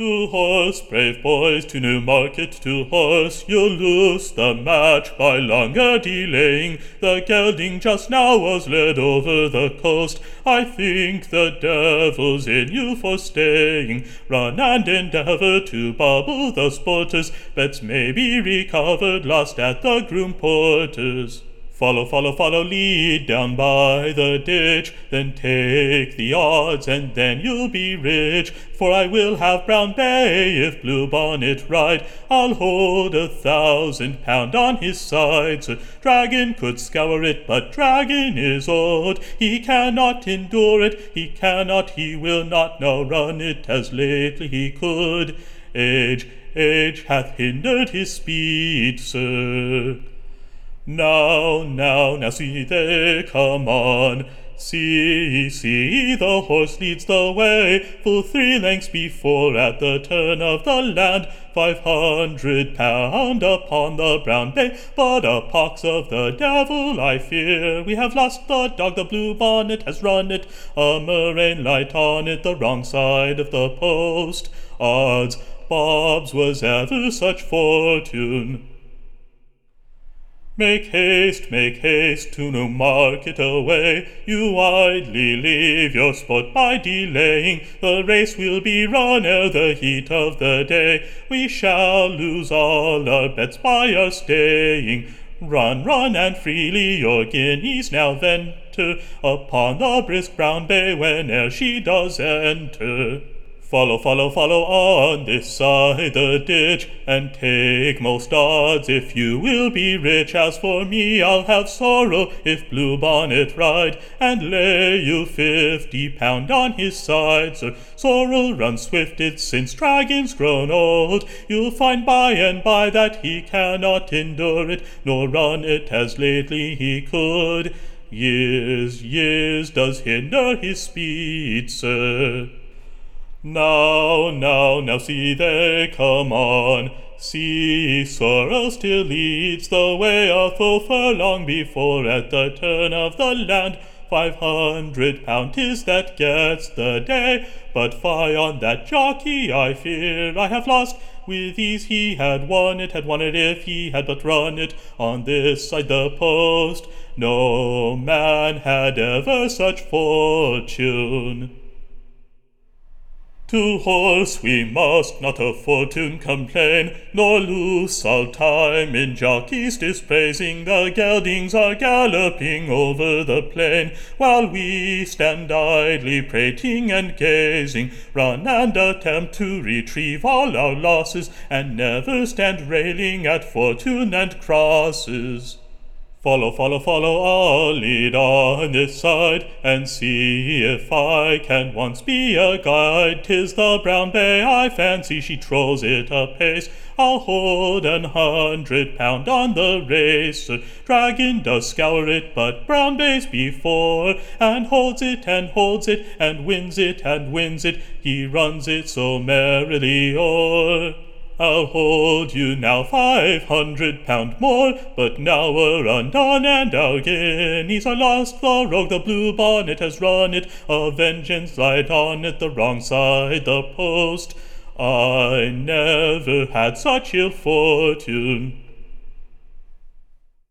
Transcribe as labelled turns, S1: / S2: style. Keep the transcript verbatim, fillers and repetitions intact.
S1: To horse, brave boys, to Newmarket, to horse, you'll lose the match by longer delaying. The gelding just now was led over the coast. I think the devil's in you for staying. Run and endeavour to bubble the sporters. Bets may be recovered, lost at the groom porters. Follow, follow, follow, lead down by the ditch, then take the odds, and then you'll be rich. For I will have Brown Bay if Blue Bonnet ride. I'll hold a thousand pound on his side. Sir Dragon could scour it, but Dragon is old. He cannot endure it, he cannot, he will not now run it as lately he could. Age, age hath hindered his speed, sir. Now, now, now see they come on. See, see, the horse leads the way, full three lengths before at the turn of the land. Five hundred pound upon the Brown Bay, but a pox of the devil I fear. We have lost the dog, the Blue Bonnet has run it, a murrain light on it, the wrong side of the post. Odds bobs was ever such fortune. Make haste, make haste to Newmarket away. You idly leave your sport by delaying. The race will be run ere the heat of the day. We shall lose all our bets by our staying. Run, run, and freely your guineas now venture upon the brisk Brown Bay whene'er she does enter. Follow, follow, follow on this side the ditch, and take most odds if you will be rich. As for me, I'll have sorrow if Blue Bonnet ride, and lay you fifty pound on his side. Sir Sorrel run swifted since Dragon's grown old. You'll find by and by that he cannot endure it, nor run it as lately he could. Years, years does hinder his speed, sir. Now, now, now see they come on. See, Sorrel still leads the way a full furlong before at the turn of the land. Five hundred pound 'tis that gets the day, but fie on that jockey, I fear I have lost. With ease he had won it, had won it if he had but run it on this side the post. No man had ever such fortune. To horse we must not of fortune complain, nor lose all time in jockeys dispraising. The geldings are galloping over the plain, while we stand idly prating and gazing. Run and attempt to retrieve all our losses, and never stand railing at fortune and crosses. Follow, follow, follow, I'll lead on this side, and see if I can once be a guide. 'Tis the Brown Bay, I fancy she trolls it apace. I'll hold an hundred pound on the race. Sir Dragon does scour it, but Brown Bay's before, and holds it, and holds it, and wins it, and wins it. He runs it so merrily o'er. I'll hold you now five hundred pound more, but now we're undone and our guineas are lost. The rogue, the Blue Bonnet, has run it, a vengeance light on it, the wrong side the post. I never had such ill fortune.